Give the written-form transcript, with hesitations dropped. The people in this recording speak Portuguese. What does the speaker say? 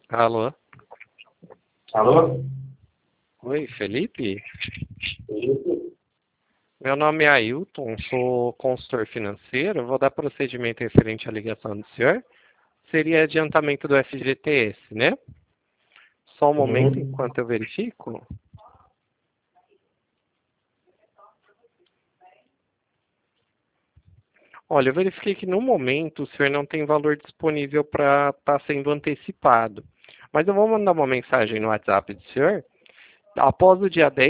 Alô? Alô? Oi, Felipe? Isso. Meu nome é Ailton, sou consultor financeiro. Vou dar procedimento referente à ligação do senhor. Seria adiantamento do FGTS, né? Só um momento Uhum. enquanto eu verifico. Olha, eu verifiquei que no momento o senhor não tem valor disponível para estar sendo antecipado. Mas eu vou mandar uma mensagem no WhatsApp do senhor. Após o dia 10.